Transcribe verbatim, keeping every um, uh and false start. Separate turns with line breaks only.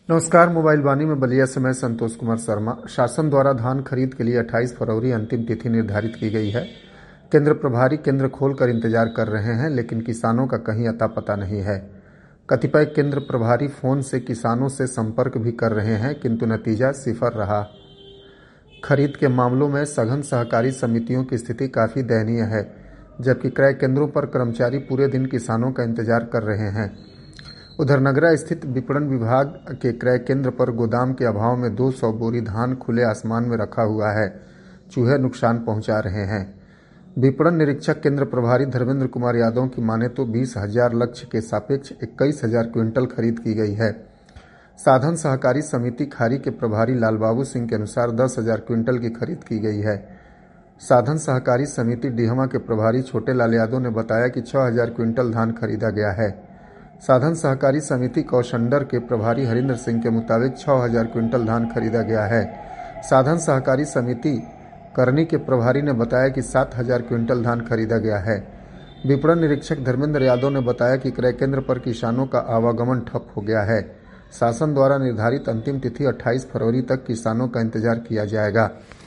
नमस्कार। मोबाइल वाणी में बलिया से मैं संतोष कुमार शर्मा। शासन द्वारा धान खरीद के लिए अट्ठाईस फरवरी अंतिम तिथि निर्धारित की गई है। केंद्र प्रभारी केंद्र खोलकर इंतजार कर रहे हैं, लेकिन किसानों का कहीं अता पता नहीं है। कतिपय केंद्र प्रभारी फोन से किसानों से संपर्क भी कर रहे हैं, किंतु नतीजा सिफर रहा। खरीद के मामलों में सघन सहकारी समितियों की स्थिति काफ़ी दयनीय है, जबकि क्रय केंद्रों पर कर्मचारी पूरे दिन किसानों का इंतजार कर रहे हैं। उधर नगरा स्थित विपणन विभाग के क्रय केंद्र पर गोदाम के अभाव में दो सौ बोरी धान खुले आसमान में रखा हुआ है। चूहे नुकसान पहुंचा रहे हैं। विपणन निरीक्षक केंद्र प्रभारी धर्मेंद्र कुमार यादव की माने तो बीस हजार लक्ष्य के सापेक्ष इक्कीस हजार क्विंटल खरीद की गई है। साधन सहकारी समिति खारी के प्रभारी लालबाबू सिंह के अनुसार दस हजार क्विंटल की खरीद की गई है। साधन सहकारी समिति डिहमा के प्रभारी छोटे लाल यादव ने बताया कि छह हजार क्विंटल धान खरीदा गया है। साधन सहकारी समिति कौशंडर के प्रभारी हरिंद्र सिंह के मुताबिक छह हजार क्विंटल धान खरीदा गया है। साधन सहकारी समिति करनी के प्रभारी ने बताया कि सात हजार क्विंटल धान खरीदा गया है। विपणन निरीक्षक धर्मेंद्र यादव ने बताया कि क्रय केंद्र पर किसानों का आवागमन ठप हो गया है। शासन द्वारा निर्धारित अंतिम तिथि अट्ठाईस फरवरी तक किसानों का इंतजार किया जाएगा।